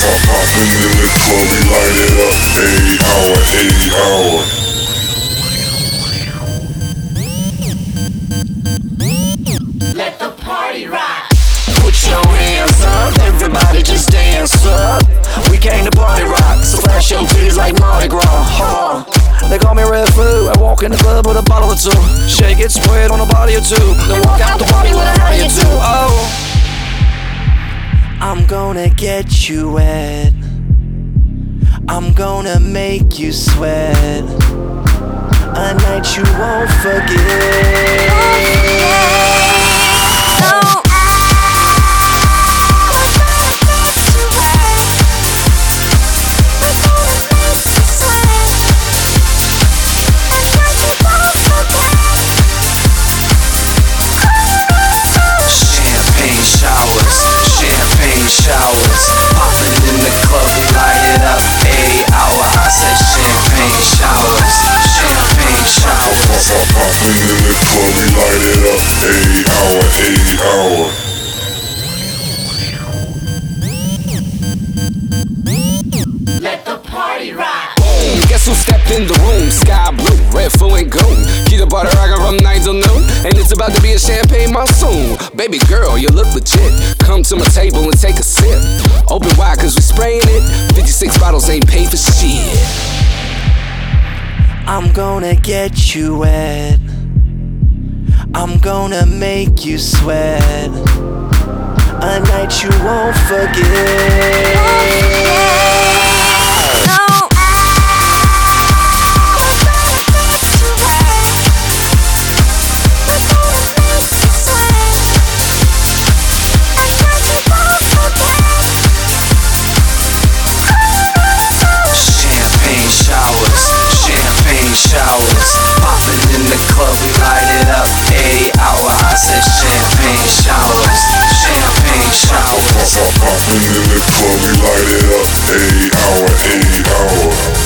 Poppin' in the club, we light it up. 8 hour, 8 hour. Let the party rock. Put your hands up, everybody just dance up. We came to party rock, so flash your titties like Mardi Gras. They call me Red Food. I walk in the club with a bottle or two. Shake it, spread on a body or two. Then walk out the party with a hottie or two. Oh, I'm gonna get you wet. I'm gonna make you sweat. A night you won't forget. Showers, popping in the club, we light it up. 8 hour, I said champagne showers, champagne showers. Poppin' in the club, we light it up. 8 hour, 8 hour. Let the party rock. Boom, guess who stepped in the room? Sky blue, red, full and gold. Keep the butter rockin' from 9 till noon, and it's about to be a champagne monsoon. Baby girl, you look legit. Come to my table and take a sip. Open wide cause we spraying it. 56 bottles ain't paid for shit. I'm gonna get you wet. I'm gonna make you sweat. A night you won't forget. Showers, popping in the club, we light it up. 8 hour, I said champagne showers, champagne showers. Poppin' in the club, we light it up. 8 hour, 8 hour.